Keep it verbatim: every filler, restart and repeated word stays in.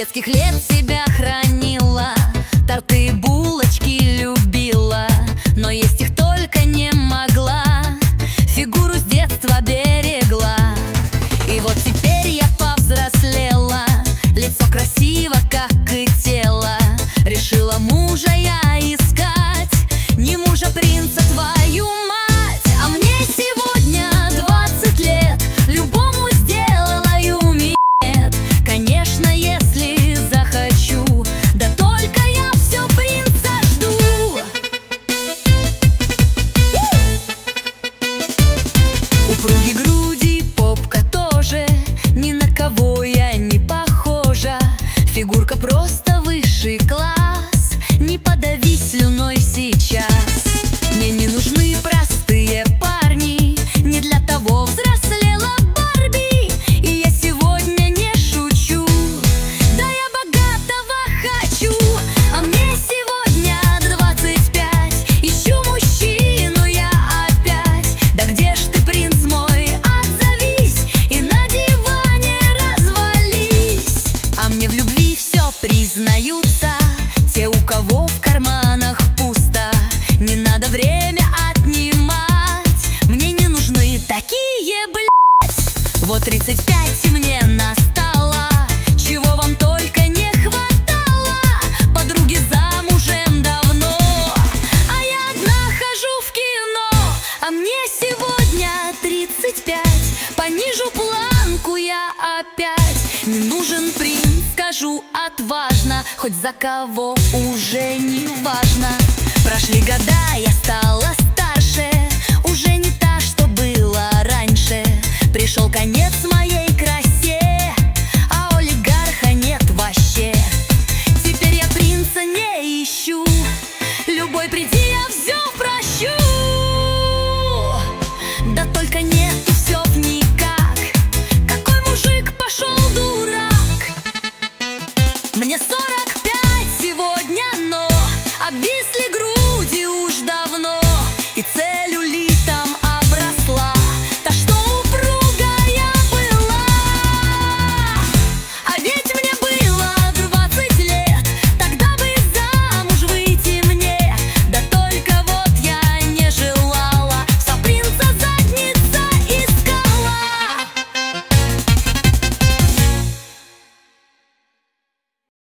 детских лет себя хранила, торты и булочки любила, но есть их только не могла, фигуру с детства берегла. И вот теперь я повзрослела, лицо красиво, как и тело. Решила мужа я искать, не мужа, принца, твою мать. А мне сегодня двадцать лет, любому сделаю минет. Конечно, если захочу, да только я все принца жду. Упруги груди, попка тоже, ни на кого я не похожа. Фигурка просто высший класс, не подави слюной сейчас. Мне не нужны простые парни, не для того взрослела Барби. И я сегодня не шучу, да я богатого хочу. А мне сегодня двадцать пять, ищу мужчину я опять. Да где ж ты, принц мой, отзовись и на диване развались. А мне в любви все признаются те, у кого в карманах пусто. Не надо время отнимать, мне не нужны такие, блять. Вот тридцать пять и мне настало, чего вам только не хватало. Подруги замужем давно, а я одна хожу в кино. А мне сегодня тридцать пять, понижу планку я опять. Не нужен принц, скажу отважно, хоть за кого уже не важно. Прошли года, я стала старше, уже не та, что было раньше. Пришел конец моей красе, а олигарха нет вообще. Теперь я принца не ищу, любой предел